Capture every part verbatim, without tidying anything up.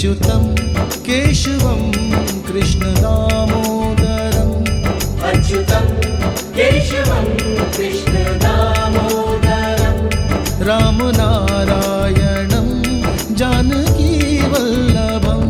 अच्युतं केशवं कृष्ण दामोदरम् अच्युतं केशवं कृष्ण दामोदरम् रामनारायणं जानकी वल्लभम्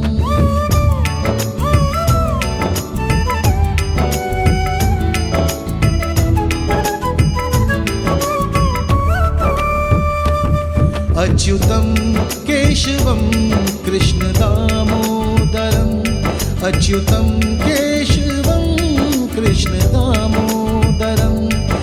अच्युतं केशवं कृष्ण दामोदरम् अच्युतं केशवं कृष्ण दामोदरम्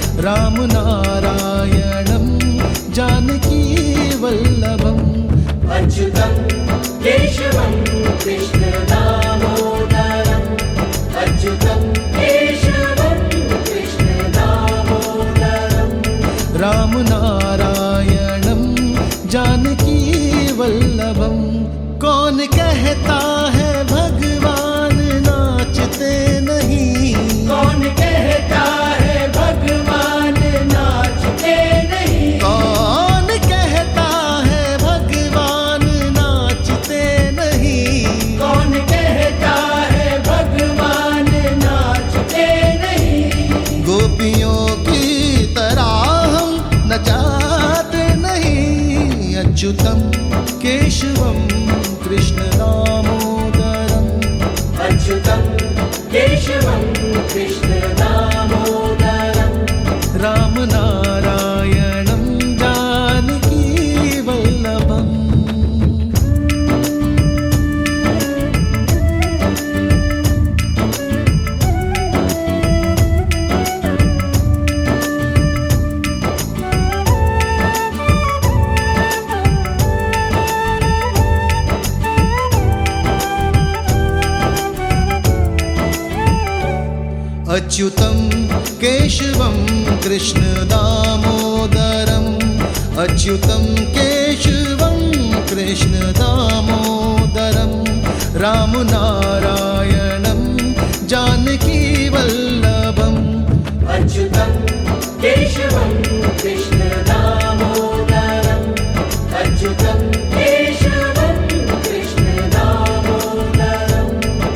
रामनारायणं जानकी वल्लभम् अच्युतं केशवं कृष्ण दामोदरम् अच्युतं केशवं कृष्ण दामोदरम् रामनारायणं जानकी वल्लभम्। कौन कहता है भगवान नाचते नहीं? कौन कहता है भगवान नाचते नहीं? कौन कहता है भगवान नाचते नहीं? कौन कहता है भगवान नाचते नहीं? गोपियों की तरह हम नचाते नहीं। अच्युतं केशवं कृष्ण दामोदरम् अच्युतं केशवं कृष्ण दामोदरम् रामनारायणं जानकी वल्लभम्। अच्युतं केशवं कृष्ण दामोदरम् अच्युतं केशवं कृष्ण दामोदरम् रामनारायणं जानकी वल्लभम्। अच्युतं केशवं कृष्ण दामोदरम् अच्युतं केशवं कृष्ण दामोदरम्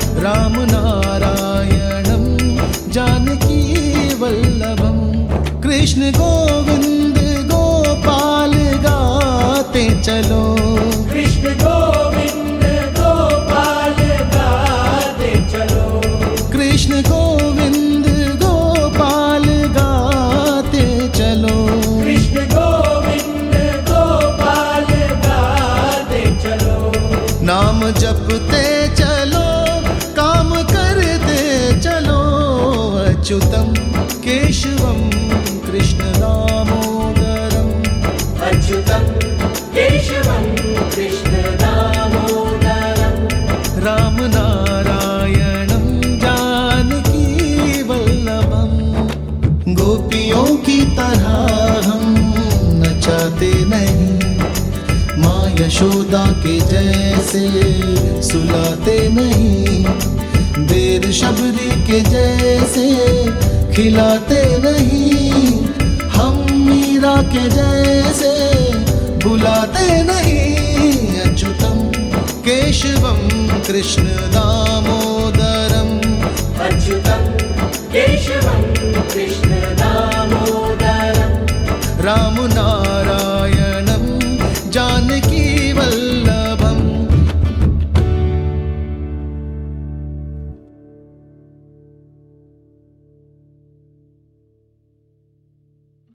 रामनारायणं जानकी वल्लभम्। कृष्ण गोविंद गोपाल गाते चलो कृष्ण गोविंद गोपाल गाते चलो कृष्ण गोविंद गोपाल गाते चलो कृष्ण गोविंद गोपाल गाते चलो नाम जपते चलो काम करते चलो। अच्युतं केशवं कृष्ण दामोदरम् अच्युतं केशवं कृष्ण दामोदरम् रामनारायणं जानकी वल्लभम्। गोपियों की तरह हम नचाते नहीं, माँ यशोदा के जैसे सुलाते नहीं, देर शबरी के जैसे खिलाते नहीं, हम मीरा के जैसे बुलाते नहीं। अच्युतं केशवं कृष्ण दामोदरम् अच्युतं केशवं कृष्ण दामोदरम् रामनारायणं